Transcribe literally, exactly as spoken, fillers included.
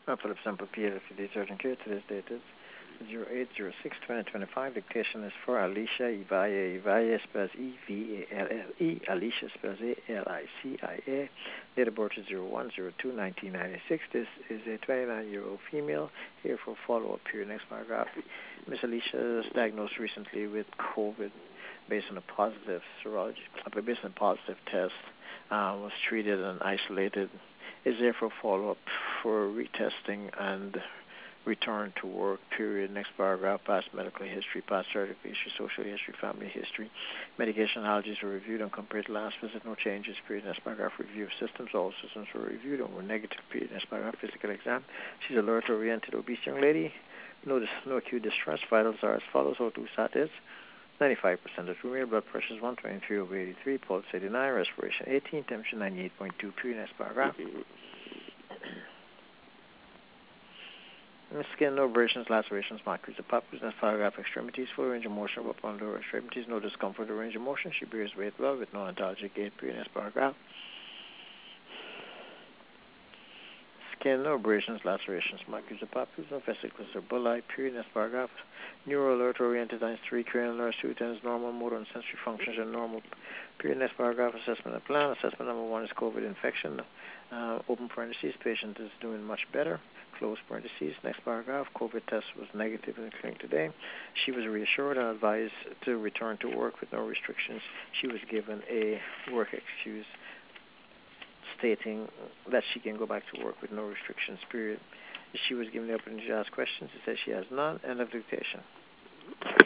Uh, Philip Semple, P L C D Surgeon Care. Today's date is zero eight zero six twenty twenty-five. Dictation is for Alicia Ivaye. Ivaye spells E V A L L E. Alicia spells A L I C I A. Date of birth is zero one zero two nineteen ninety-six. This is a twenty-nine-year-old female here for follow-up period. Next paragraph. Miss Alicia was diagnosed recently with COVID based on a positive serology, uh, based on a positive test. Uh, was treated and isolated. Is there for follow-up for retesting and return to work, period. Next paragraph, past medical history, past surgical history, social history, family history. Medication allergies were reviewed and compared to last visit, no changes, period. Next paragraph, review of systems, all systems were reviewed and were negative, period. Next paragraph, physical exam. She's alert, oriented, obese young lady. No, dis- no acute distress. Vitals are as follows. O two sat is ninety-five percent of two blood pressure is one twenty-three over eighty-three, pulse eighty-nine, respiration eighteen, temperature ninety-eight point two, period. Next paragraph. Skin, no abrasions, lacerations, markers, or papules. Next paragraph, extremities, full range of motion of upper and lower extremities, no discomfort or range of motion. She bears weight well with non-antalgic gait, period. Next paragraph. Skin, no abrasions, lacerations, markers, or papules, no vesicles or bulli, period. Next paragraph. Neuro alert oriented times three, cranial nerve two times normal, motor and sensory functions are normal, period. Next paragraph, assessment and plan. Assessment number one is COVID infection. Uh, open parentheses, patient is doing much better. Close parentheses. Next paragraph, COVID test was negative in the clinic today. She was reassured and advised to return to work with no restrictions. She was given a work excuse stating that she can go back to work with no restrictions, period. She was given the opportunity to ask questions. It says she has none. End of dictation.